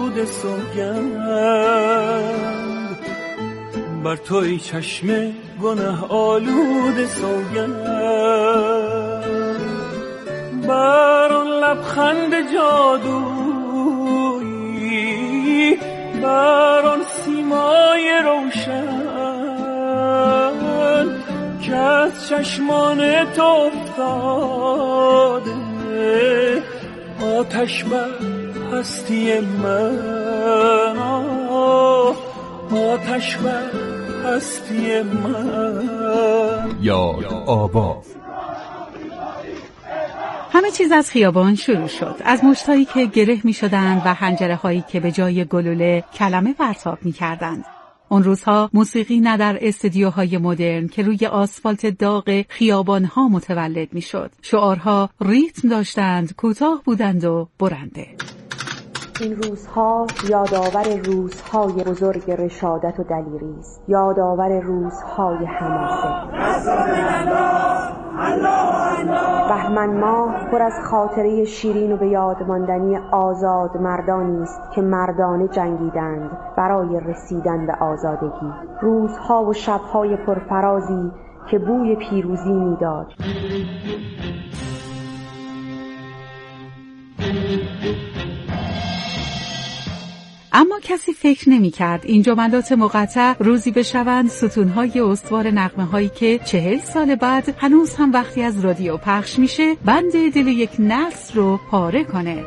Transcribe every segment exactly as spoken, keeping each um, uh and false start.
آلود سوگند بر توی چشم گناه آلود سوگند بر آن لبخند جادویی بر آن سیمای روشن که از چشمان تو افتاده آتش بر هستی من آتش بر هستی من. یاد آواز. همه چیز از خیابان شروع شد، از مشتایی که گره می شدند و حنجره هایی که به جای گلوله کلمه پرتاب می کردند. اون روزها موسیقی نه در استودیوهای مدرن که روی آسفالت داغ خیابانها متولد می شد. شعارها ریتم داشتند، کوتاه بودند و برنده. این روزها یادآور روزهای بزرگ رشادت و دلیری است، یادآور روزهای حماسه. بهمن ماه پر از خاطره شیرین و به یاد ماندنی آزاد مردانی است که مردانه جنگیدند برای رسیدن به آزادگی. روزها و شبهای پرفرازی که بوی پیروزی میداد. اما کسی فکر نمی کرد این جملات مقطع روزی بشوند ستونهای استوار نغمه هایی که چهل سال بعد هنوز هم وقتی از رادیو پخش میشه بند دل یک نسل رو پاره کنه.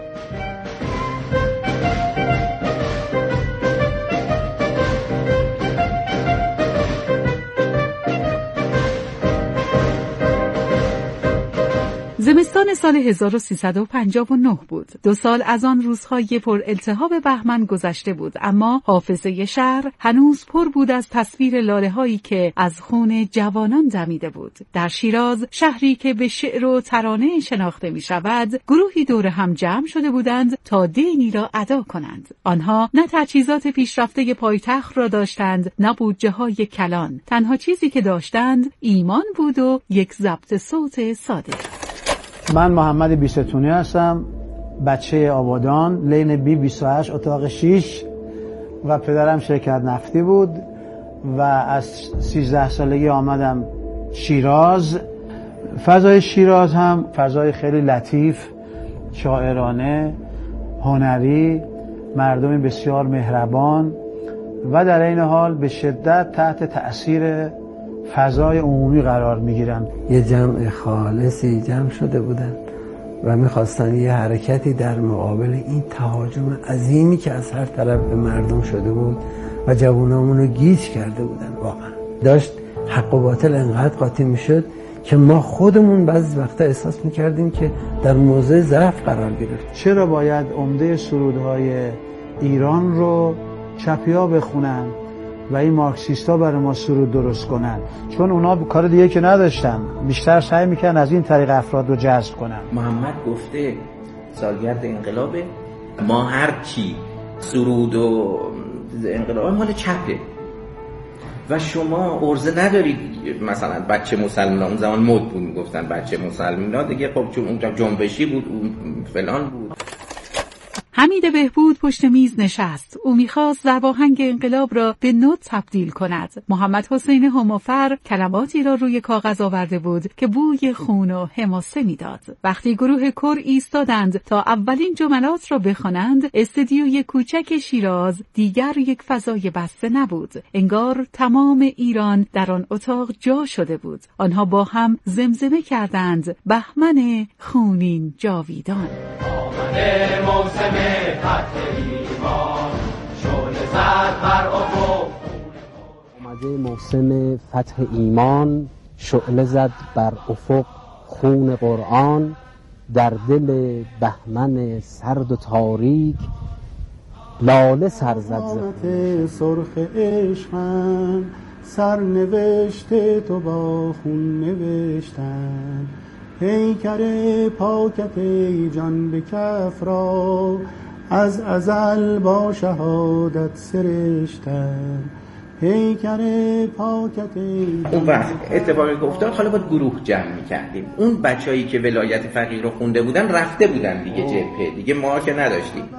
زمستان سال هزار و سیصد و پنجاه و نه بود. دو سال از آن روزهای پر التهاب بهمن گذشته بود، اما حافظه شهر هنوز پر بود از تصویر لاله هایی که از خون جوانان دمیده بود. در شیراز، شهری که به شعر و ترانه شناخته می شود، گروهی دور هم جمع شده بودند تا دینی را ادا کنند. آنها نه تجهیزات پیشرفته پایتخت را داشتند، نه بودجه های کلان. تنها چیزی که داشتند ایمان بود و یک ضبط صوت ساده. من محمد بیستونی هستم، بچه آبادان، لین بی بیست و هشت اتاق شش و پدرم شرکت نفتی بود و از سیزده سالگی آمدم شیراز. فضای شیراز هم فضای خیلی لطیف، شاعرانه، هنری، مردمی بسیار مهربان و در این حال به شدت تحت تأثیر فضای عمومی قرار میگیرن. یه جمع خالصی جمع شده بودن و میخواستن یه حرکتی در مقابل این تهاجم عظیمی که از هر طرف به مردم شده بود و جوانامون رو گیج کرده بودن. واقعا داشت حق و باطل انقدر قاطی میشد که ما خودمون بعضی وقتا احساس میکردیم که در موضع ضعف قرار گرفتیم. چرا باید عمده سرودهای ایران رو چپیا بخونن و این مارکسیستا برای ما سرود درست کنن؟ چون اونا کار دیگه که نداشتن، بیشتر سعی میکنن از این طریق افراد رو جذب کنن. محمد گفته سالگرد انقلابه، ما هر چی سرود و انقلاب مال چپه و شما عرضه ندارید. مثلا بچه مسلمان، اون زمان مد بود میگفتن بچه مسلمان دیگه، خب چون اونجا جنبشی بود اون فلان بود. حمید بهبود پشت میز نشست. او میخواست ضرباهنگ انقلاب را به نوت تبدیل کند. محمد حسین همافر کلماتی را روی کاغذ آورده بود که بوی خون و حماسه میداد. وقتی گروه کور ایستادند تا اولین جملات را بخوانند، استدیوی کوچک شیراز دیگر یک فضای بسته نبود. انگار تمام ایران در آن اتاق جا شده بود. آنها با هم زمزمه کردند بهمن خونین جاویدان. موسم فتح ایمان شعله زد بر افق. اومده موسم فتح ایمان شعله زد بر افق، خون قرآن در دل بهمن سرد و تاریک لاله سر زد. سرخ عشقم سر نوشته تو با خون نوشتن، پیکر پاکت ای جان به کف را از ازل با شهادت سرشتن، پیکر پاکت ای جان. اون وقت اتفاقی که افتاد، حالا باید گروه جمع می‌کردیم. اون بچه‌ای که ولایت فقیه رو خونده بودن رفته بودن دیگه جبهه، دیگه ما که نداشتیم.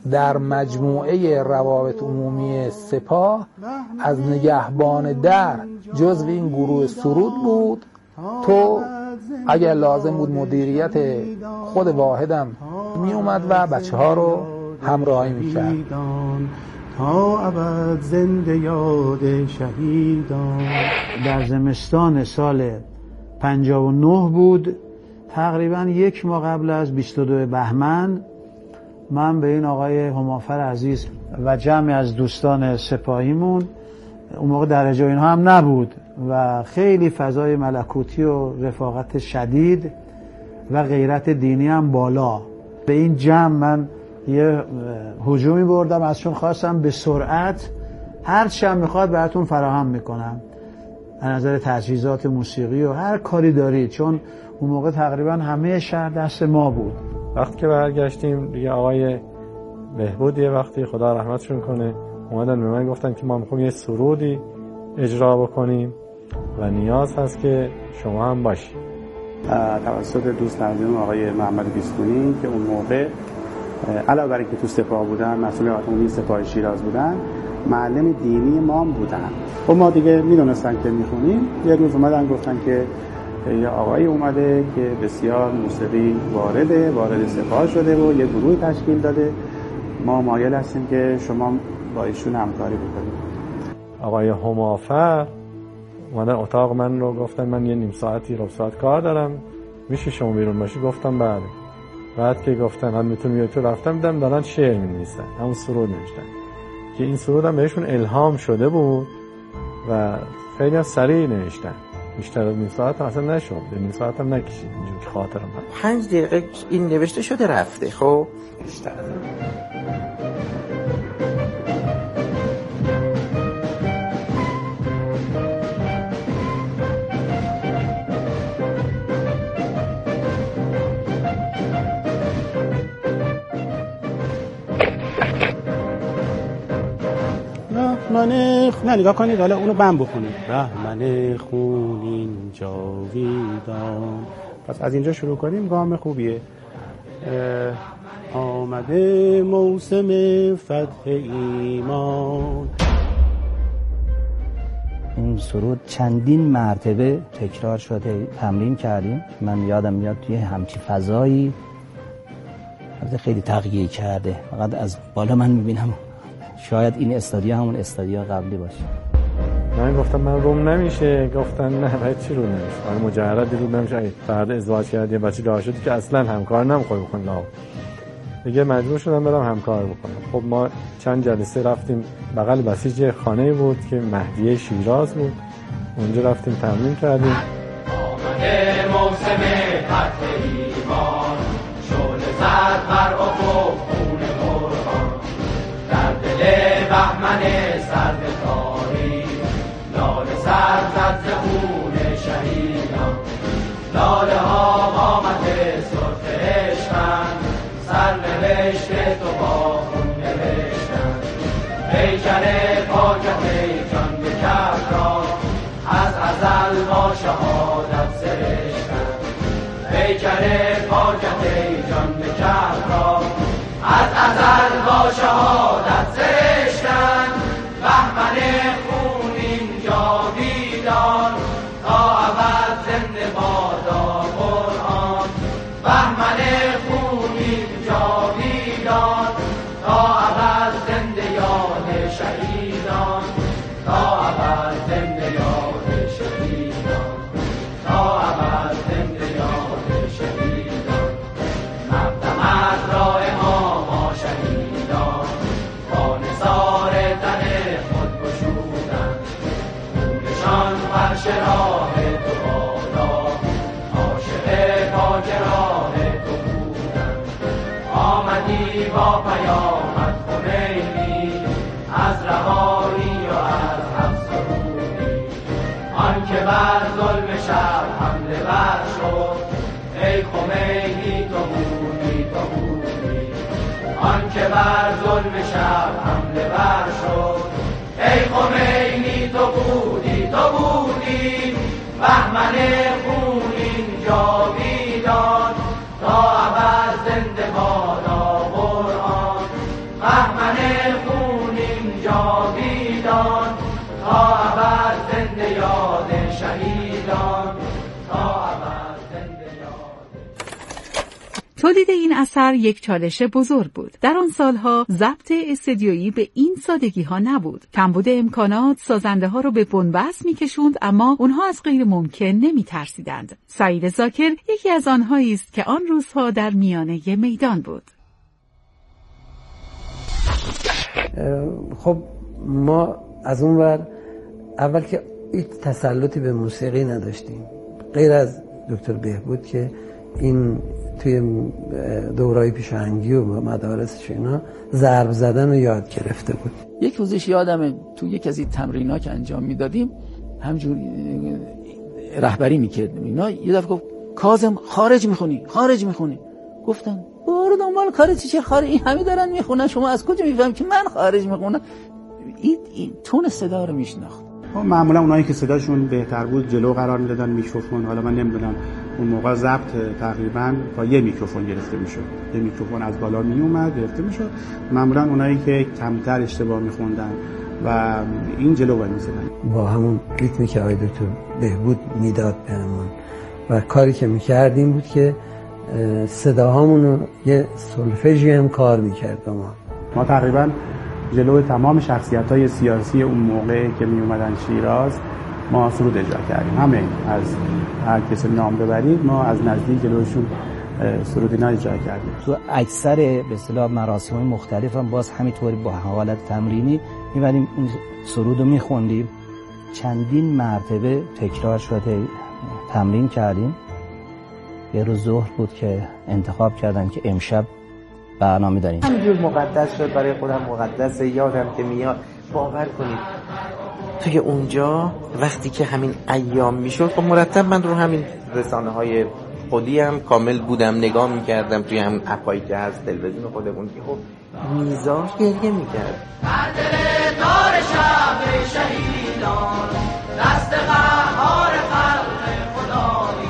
در مجموعه روابط عمومی سپاه از نگهبان در جزو این گروه سرود بود. تو اگر لازم بود مدیریت خود واحدم می اومد و بچه ها رو همراهی می کرد. تا ابد زنده یاد شهیدان. در زمستان سال پنجاه و نه بود، تقریبا یک ماه قبل از بیست و دو بهمن، من به این آقای همافر عزیز و جمعی از دوستان سپاهیمون، اون موقع درجه اینها هم نبود و خیلی فضای ملکوتی و رفاقت شدید و غیرت دینی هم بالا، به این جمع من یه هجومی بردم، ازشون خواستم به سرعت هر چی هم میخواد براتون فراهم میکنم از نظر تجهیزات موسیقی و هر کاری دارید، چون اون موقع تقریبا همه شهر دست ما بود. وقتی که برگشتیم دیگه آقای بهبود یه وقتی خدا رحمتشون کنه اومدن به من گفتن که ما میخوایم یه سرودی اجرا بکنیم و نیاز هست که شما هم باشی. توسط دوست عزیزم آقای محمد بیستونی که اون موقع علاوه بر اینکه تو سپاه بودن، مسئول عمومی سپاه شیراز بودن، معلم دینی ما بودن. خب ما دیگه میدونستن که میخونیم. یه روز اومدن گفتن که یه آقای اومده که بسیار موسیقی وارده وارد سپاه شده و یه گروه تشکیل داده، ما مایل هستیم که شما با ایشون همکاری بکنید. آقای همافر اومدن اتاق من رو، گفتن من یه نیم ساعتی ربع ساعت کار دارم، میشه شما بیرون باشی؟ گفتم بله. بعد که گفتن هم میتونم بیاد تو، رفتم دیدم دارن شعر می‌نویسن، همون سرود نوشتن که این سرود هم بهشون الهام شده بود و خیلی سریع نوشتن، بیشتر از نیم ساعت اصلا نشد، نیم ساعت هم نکشید اینجوری که خاطرم هست. پنج دقیقه این نوشته شده رفته. خب بیشتر من نه نگاه کنید، حالا اونو بم بخونید. بهمن خونین جاویدان. پس از اینجا شروع کنیم، گام خوبیه. آمده موسم فتح ایمان. این سرود چندین مرتبه تکرار شده، تمرین کردیم. من یادم میاد توی همچی فضایی خیلی تغییر کرده. فقط از بالا من میبینم شاید این استادیا همون استادیا قبلی باشه. من گفتم من روم نمیشه، گفتن نه باید چی رو نمیشه، من مجردی رو نمیشه. اگه فردا ازدواج کردی یه بچه دار شدی که اصلا همکار نمیخوای بکنی لاو، دیگه مجبور شدم برم همکار بکنم. خب ما چند جلسه رفتیم، بغل بسیج خانه بود که مهدیه شیراز بود، اونجا رفتیم تمرین کردیم. آمده موسم فتح ایمان، شعله زد بر افق خون قرآن، در دل بهمن سرد تاریک، لاله سر زد ز خون شهیدان. لاله ها قامت سرخ عشقند، سرنوشت تو با خون نوشتند. پیکر پاکت جان به کف را، از ازل با شهادت سرشتند. پیکر پاکت جان به کف را، از ازل با شهادت سرشتند. بهمن خونین جاویدان، تا ابد زنده بادا قرآن. بهمن خونین جاویدان، تا ابد زنده یاد شهیدان. تا ابد زنده یاد شهیدان. تا ابد زنده یاد شهیدان. مقدمت راه ما ما شهیدان، با نثار تن خود گشودند. خونشان فرش راه تو بادا، عاشق پاک راه تو بودند. آمدی با پیامت خمینی، از رهایی و از حبس و رومی. آن که بر ظلم شب حمله ور شد، ای خمینی تو بودی تو بودی. آن که بر ظلم شب حمله ور شد، ای خمینی تو بودی تو بودی. بهمن خونین جاویدان، تا ابد زنده بادا قرآن. تولید این اثر یک چالش بزرگ بود. در آن سالها ضبط استودیویی به این سادگی ها نبود. کمبود امکانات سازنده ها رو به بنبست می‌کشوند، اما اونها از غیر ممکن نمی‌ترسیدند. سعید ذاکر یکی از آنهایی است که آن روزها در میانه میدان بود. خب ما از اون ور اول که هیچ تسلطی به موسیقی نداشتیم، غیر از دکتر بهبود که این توی دورای پیشاهنگی و مدارسش اینا ضرب زدن رو یاد گرفته بود. یک روزش یادمه تو یک از این تمرین‌ها که انجام میدادیم همجور رهبری میکردیم اینا، یه دفعه گفت کاظم خارج میخونی خارج میخونی. گفتم برو دنبال کار چی چه خارج، این همه دارن میخونن شما از کجا میفهمی که من خارج میخونم؟ این, این تون صدا رو میشناخت. معمولا اونایی که صداشون بهتر بود جلو قرار میدادن میکروفون. حالا من نمیدونم اون موقع ضبط تقریبا با یه میکروفون گرفته میشد، یه میکروفون از بالا می اومد گرفته میشد. معمولا اونایی که کمتر اشتباه میخوندن و این جلو وای میزدن با همون ریتمی که آقای دکتر بهبود میداد بهمون و کاری که میکردیم بود که صداهامون رو یه سولفژی هم کار میکرد با ما. ما تقریبا جلو تمام شخصیت‌های سیاسی اون موقع که می اومدن شیراز ما سرود اجرا کردیم. همه از هر کسی نام ببرید ما از نزدیک جلوشون سرود اینا اجرا کردیم. تو اکثر به اصطلاح مراسم مختلف هم باز همینطوری با حالت تمرینی می‌بریم اون سرود رو می‌خوندیم. چندین مرتبه تکرار شده تمرین کردیم. یه روز ظهر بود که انتخاب کردن که امشب برنامه داریم. همینجور مقدس شد برای خودم، مقدس یادم که میاد. باور کنید توی اونجا وقتی که همین ایام میشد خب مرتب من رو همین رسانه های خودی هم کامل بودم نگاه میکردم توی همین اپایی که هست تلویزیون خودمون که خب میزاش گریه میکرد. در دل تار شب شهیدان دست قهار خلق خدایی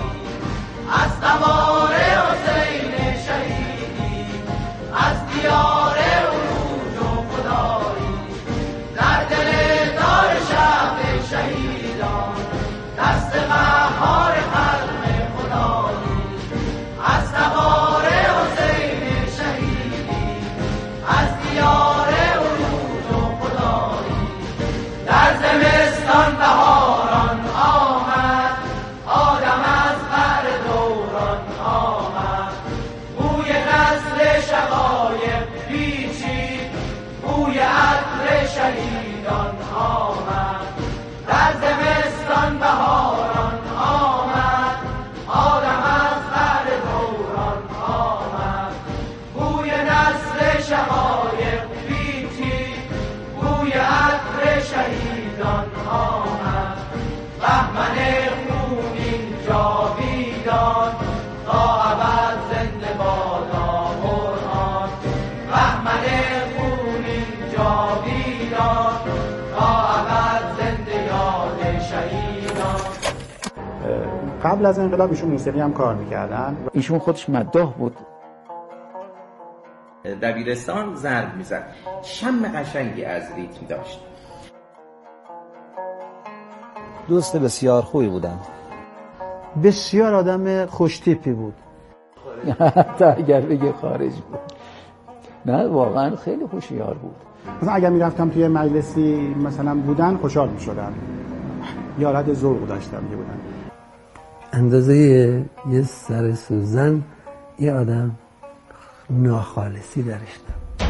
از دوار حسین شهیدی از دیار عروج و خدایی در دل تار شب شهیدان دست قهار خلق خدایی از دوار حسین شهیدی از دیار عروج و خدایی در زمستان بهاران آمد آدم از بر دوران آمد بوی نسل شقایق پیچید بوی عطر شهیدان آمد در زمستان بهاران آمد آدم از بر دوران آمد بوی نسل شقایق پیچید بوی عطر شهیدان آمد بهمن خونین جاویدان تا ابد زنده بادا قرآن بهمن خونین جاویدان تا ابد زنده یاد شهیدان. قبل از انقلاب ایشون موسیقی هم کار میکردن. ایشون خودش مداح بود. دبیرستان ضرب میزد، شم قشنگی از ریتم داشت. دوست بسیار خوبی بودن، بسیار آدم خوشتیپی بود. حتی اگر بگه خارج بود، نه واقعا خیلی هوشیار بود. مثلا اگر میرفتم توی مجلسی مثلا بودن خوشحال میشدن، یه حالت ذوق داشتم که بودن. اندازه یه سر سوزن یه آدم ناخالصی درش دارم.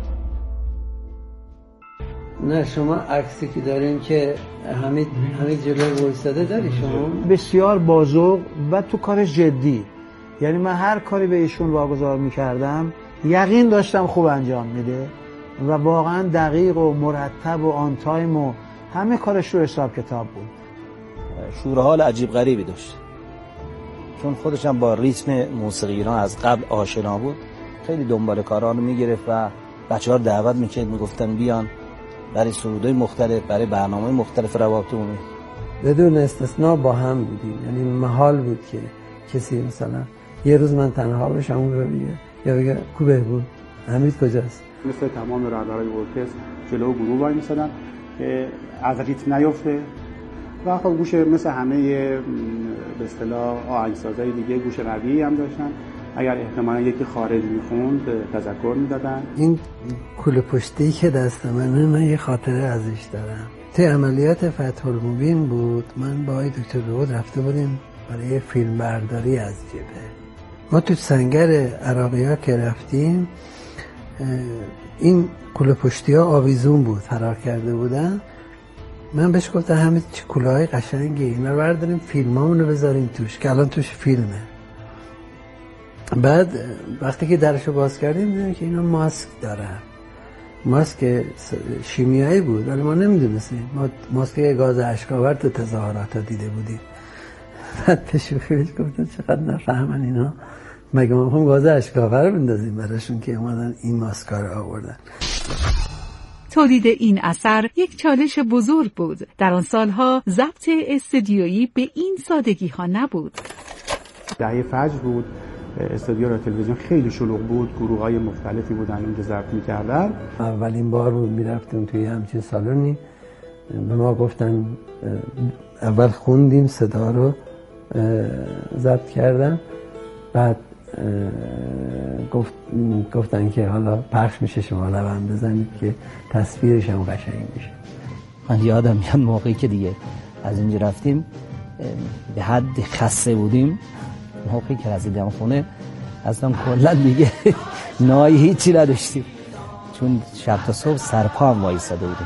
نه شما عکسی که دارین که همین همین جلوی وایساده داری شما؟ بسیار بازوق و تو کار جدی. یعنی من هر کاری به ایشون واگذار میکردم یقین داشتم خوب انجام میده و واقعا دقیق و مرتب و آن تایم و همه کارش رو حساب کتاب بود. شور حال عجیب غریبی داشت، چون خودش هم با ریتم موسیقی ایران از قبل آشنا بود. خیلی دنبال کارا رو میگرفت و بچه‌ها رو دعوت میکرد، میگفتن بیان برای سرودهای مختلف، برای برنامه‌های مختلف روابط عمومی. بدون استثنا با هم بودیم. یعنی محال بود که کسی مثلا یه روز من تنها باشم اون رو بگه یا بگه کو بهبود حمید کجاست. مثل تمام رهبرای ارکستر جلو گروه وای میسادن که از ریتم نیفته و خب گوش مثل همه به اصطلاح آهنگسازای دیگه گوش قوی هم داشتن اگر احتمالا یکی خارج میخوند تذکر میدادن. این کوله پشتی که دست منه من یه خاطره ازش دارم. توی عملیات فتح المبین بود، من با آقای دکتر داود رفته بودیم برای فیلم برداری از جبهه. ما تو سنگر عراقی ها که رفتیم این کوله پشتی ها آویزون بود، فرار کرده بودن. من بهش گفتم همه چه کوله های قشنگی، اینا رو برداریم فیلم همونو بذاریم توش که الان توش فیلمه. بعد وقتی که درشو باز کردیم دیدیم که اینا ماسک دارن، ماسک شیمیایی بود ولی ما نمیدونستیم، ما ماسک گاز اشک‌آور تو تظاهرات ها دیده بودیم. بعد تشویقی بهش گفتن چقدر نفهمن اینا، مگه ما هم گاز اشک‌آور رو بندازیم براشون که اومدن این ماسکا رو آوردن. تولید این اثر یک چالش بزرگ بود. در آن سالها ضبط استودیویی به این سادگی ها نبود. دهه فجر بود، استودیو رادیو تلویزیون خیلی شلوغ بود، گروه های مختلفی بودن اونجا ضبط می‌کردن. اولین بار بود میرفتیم توی همچین سالونی، به ما گفتن اول خوندیم صدا رو ضبط کردن، بعد گفت گفتن که حالا پخش میشه شما لبن بزنید که تصویرش هم قشنگ میشه. من یادم میاد موقعی که دیگه از اینجا رفتیم به حد خسته بودیم، موقعی که رسیدیم خونه اصلا کلا دیگه نایی هیچی نداشتیم، چون شب تا صبح سرپا هم وایساده بودیم.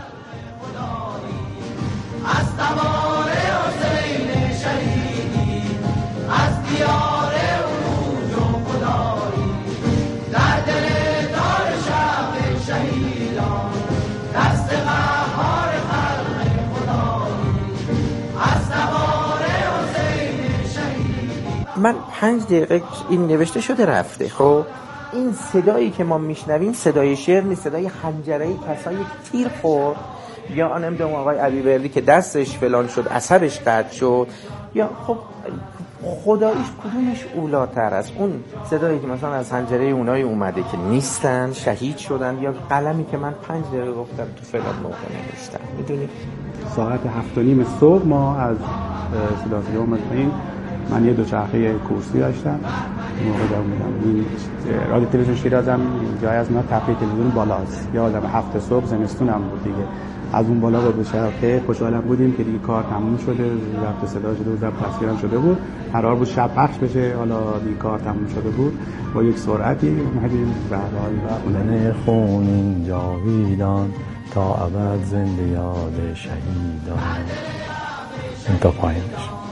از دوار حسین شهیدی، از دیار عروج و خدایی، در دل دار شب شهیدان، دست قهار خلق خدایی، از دوار حسین شهیدی. من پنج دقیقه این نوشته شده رفته. خب این صدایی که ما میشنویم صدای شعر نیست، صدای خنجره‌ای کسایی تیر خورد، یا نمیدونم آقای عبیبردی که دستش فلان شد عصبش قطع شد، یا خب خداییش کدومش اولاتر است، اون صدایی که مثلا از حنجره اونای اومده که نیستن شهید شدن، یا قلمی که من پنج دقیقه گفتم تو فلان موقع نوشتم. میدونی ساعت هفت و نیم صبح ما از سلاسیوم مطمئن، من یه دوچرخه کورسی داشتم موقع جا بودم، این رادیو تلویزیون شیراز هم جای از ما تپه تلویزیون بالاست، یا آدم هفت صبح زمستون هم بود دیگه، از اون بالا به دوچرخه خوشحالم بودیم که دیگه کار تموم شده، ضبط صدا شده و ضبط تصویرم شده بود، قرار بود شب پخش بشه، حالا دیگه کار تموم شده بود، با یک سرعتی اومدیم به حال و اون خونین جاویدان تا ابد زنده یاد شهیدان. این تا پایینش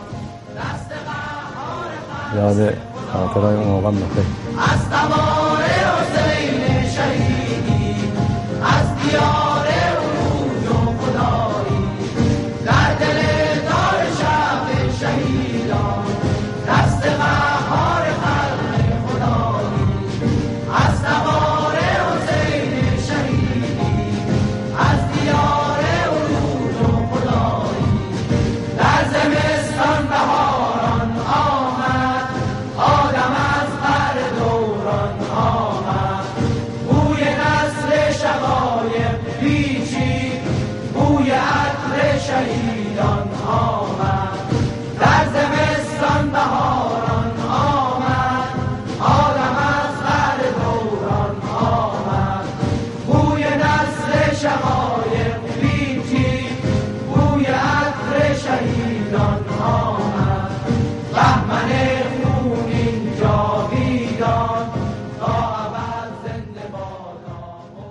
یاد خاطرهای اون موقع میفته. از دوار حسین شهیدی، از دیار عروج و خدایی، در دل دار شب شهیدان، دست قهار خلق خدایی، از دوار حسین شهیدی، از دیار عروج و خدایی، در زمستان بهاران آمد، آدم از بر دوران آمد، بوی نسل شقایق پیچید، بوی عطر شهیدان آمد، در زمستان بهاران آمد، آدم از بر دوران آمد، بوی نسل شقایق پیچید، بوی عطر شهیدان آمد، بهمن خونین جاویدان تا ابد زنده بادا.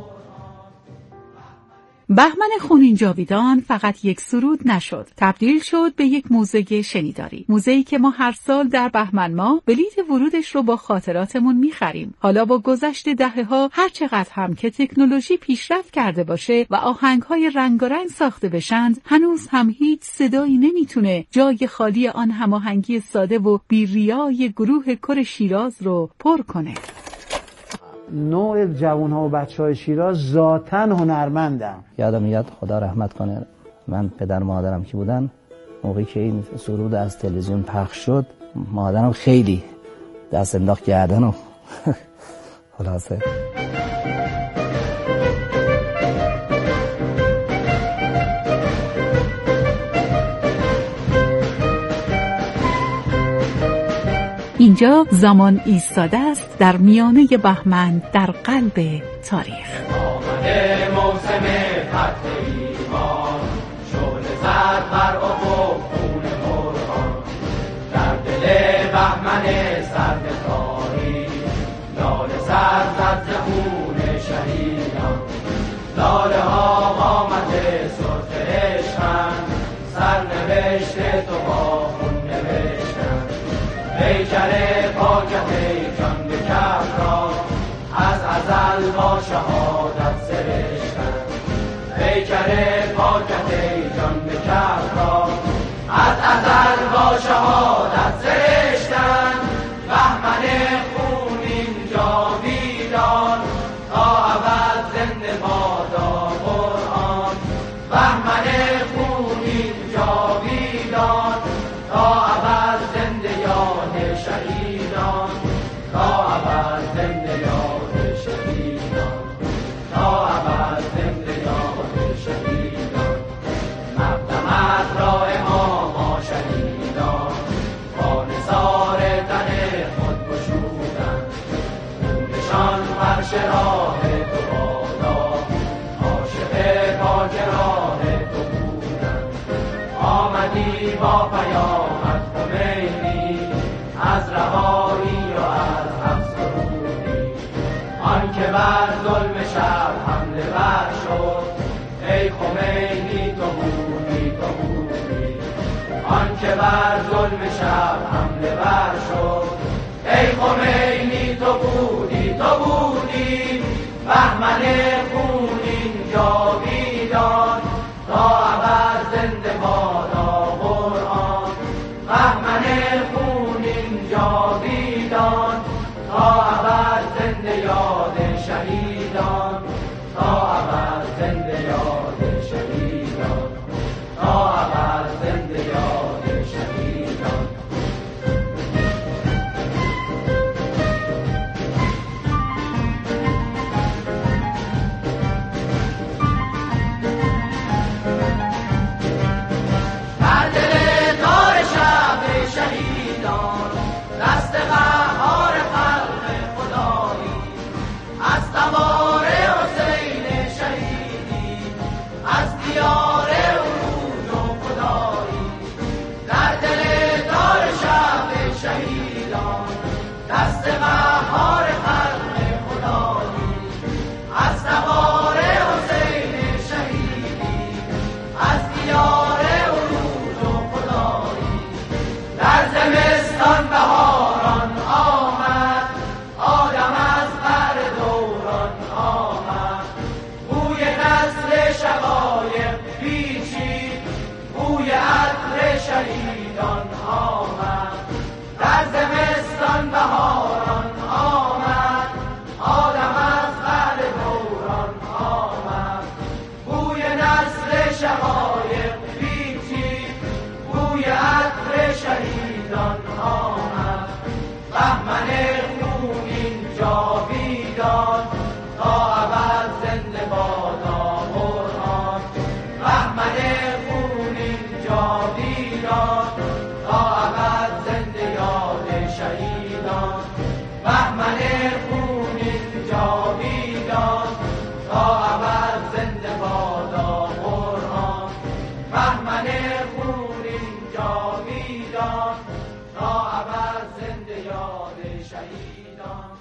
بهمن خونین جاویدان فقط یک سرود نشد، تبدیل شد به یک موزه شنیداری، موزه‌ای که ما هر سال در بهمن ماه بلیت ورودش رو با خاطراتمون میخریم. حالا با گذشت دهه‌ها هر چقدر هم که تکنولوژی پیشرفت کرده باشه و آهنگ‌های رنگارنگ ساخته بشند، هنوز هم هیچ صدایی نمیتونه جای خالی آن هماهنگی ساده و بی‌ریای گروه کر شیراز رو پر کنه. نوع جوان‌ها و بچه‌های شیراز ذاتاً هنرمندن. یادم میاد خدا رحمت کنه، من پدر مادرم که بودن موقعی که این سرود از تلویزیون پخش شد، مادرم خیلی دست انداخت گردن و خلاصه اینجا زمان ایستاده است در میانه بهمن در قلب تاریخ. آمده موسم فتح ایمان، شعله زد بر افق خون قرآن، در دل بهمن سرد تاریخ لاله سر زد ز خون شهیدان. لاله ها قامت سرخ عشقند، سرنوشت تو با خون نوشتند. پیکر پاکت ای جان به کف را، از ازل با شهادت سرشتند. پیکر پاکت ای جان به کف را، از ازل با شهادت سرشتند. بهمن خونین جاویدان، تا ابد زنده بادا قرآن. بهمن خونین جاویدان، تا ابد زنده یاد شهیدان. تا ابد زنده یاد شهیدان. تا ابد زنده یاد شهیدان. مقدمت را امام شهیدان، با نثار تن خود گشودند. خونشان فرش راه تو بادا، عاشق پاک راه تو بودند. آمدی با پیامت خمینی، از رهایی و از حبس روحی. آن که بر ظلم شب حمله ور شد، ای خمینی تو بودی تو بودی. آن که بر ظلم شب حمله ور شد، ای خمینی تو بودی تو بودی. بهمن خونین جاویدان، تا ابد زنده بادا قرآن. بهمن خونین جاویدان، تا ابد زنده یاد شهیدان. تا ابد زنده یاد شهیدان. تا ابد زنده یاد شهیدان. در دل تار شب شهیدان، دست قهار خلق خدایی. از سوار حسین شهیدی، از دیار عروج و خدایی. در دل تار شب شهیدان، دست قهار خلق خدایی. از سوار حسین شهیدی، از دیار عروج و خدایی. در زمستان بهاران آمد، آدم از بر دوران آمد. بوی نسل شقایق پیچید، بوی عطر شهیدان آمد. در زمستان بهاران آمد، آدم از بر دوران آمد. بوی نسل شقایق پیچید، بوی عطر شهیدان آمد. بهمن خونین جاویدان، تا ابد زنده بادا قرآن. بهمن خونین جاویدان، تا ابد زنده یاد شهیدان. بهمن خونین جاویدان، تا ابد زنده بادا قرآن. بهمن خونین جاویدان، تا ابد زنده یاد شهیدان.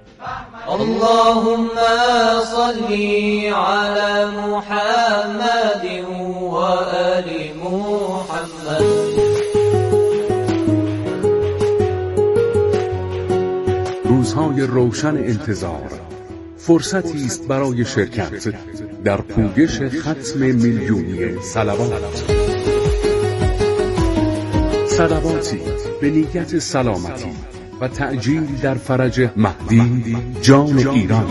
اللهم صل على محمد وآل محمد. روزهای روشن انتظار، فرصتی است برای شرکت در پویش ختم میلیونی صلوات. صلواتی به نیت سلامتی و تعجیل در فرج مهدی جان ایران.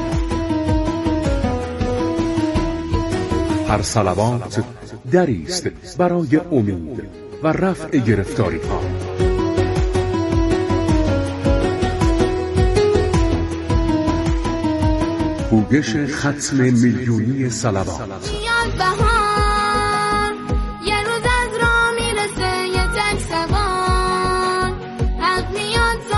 هر صلوات دری است برای امید و رفع گرفتاری ها. پویش ختم میلیونی صلوات. یه روز از راه میرسه یه تک سوار، حق میاد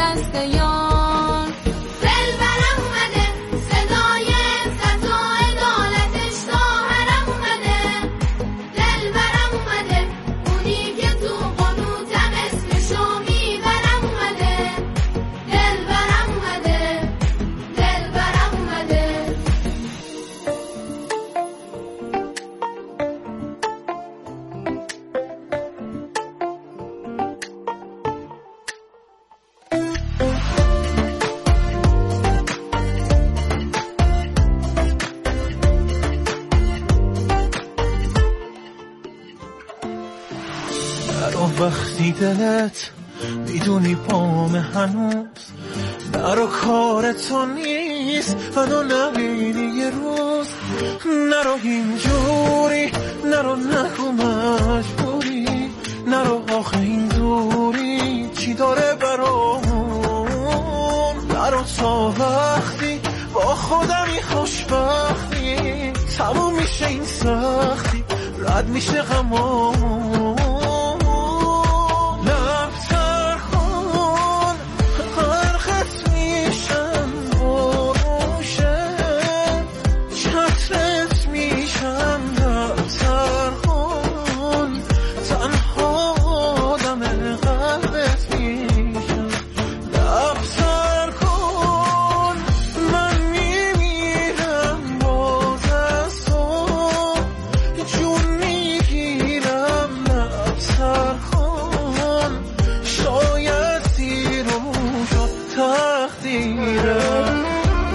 دست یار. دلبرم اومده صدای عزت و عدالتش ظاهرم اومده. دلبرم اومده اونی که تو قنوتم اسمشو میبرم اومده. دلبرم اومده دلبرم اومده. نرو وقتی دلت میدونی پام هنوز نرو کار تو نیست منو نبینی یه روز. نرو اینجوری نرو نگو مجبوری نرو آخه این دوری چی داره برامون. نرو تا وقتی با خودمی خوشبختی تموم میشه این سختی رد میشه غمامون. لبتر کن غرقت میشم بروشه چترت میشم. لبتر کن تنها آدم قلبت میشم. لبتر کن من میمیرم باز از تو جون میگیرم. لبتر کن شاید زیر و شد تقدیرم.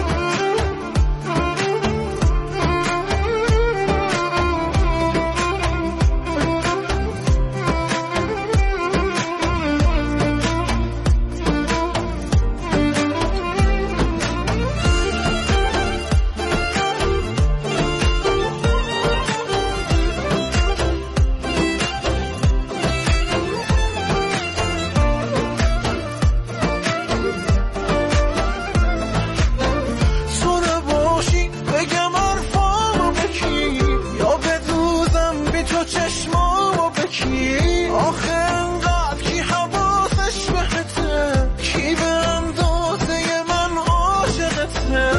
تو نباشی بگم حرفامو بکی یا بدوزم بی تو چشمامو بکی. آخه انقدر کی حواسش بهته کی به اندازه من عاشقته.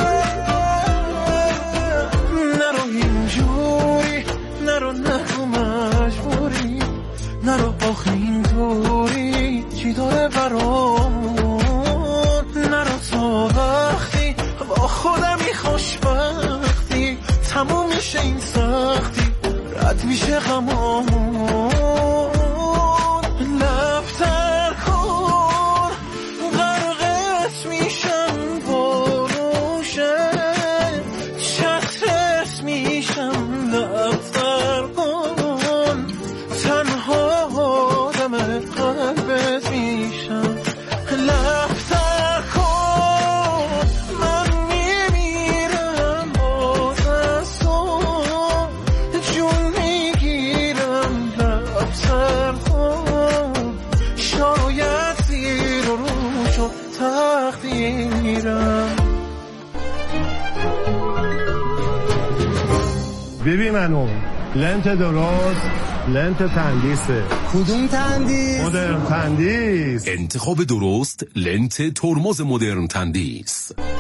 نرو اینجوری نرو نگو مجبوری نرو آخه این دوری چی داره برامون. نرو تا وقتی با خودمی خوشبختی تموم میشه این سختی رد میشه غمامون. لبتر کن غرقت میشم بروشه چترت میشم. لبتر کن تنها آدم قلبت میشم. لبتر کن من میمیرم باز از تو جون میگیرم. لبتر کن شاید زیر و رو شد تقدیرم. ببین منو لنت درست لنت تندیسه. کدوم تندیس؟ مدرن تندیس. انتخاب درست لنت ترمز مدرن تندیس.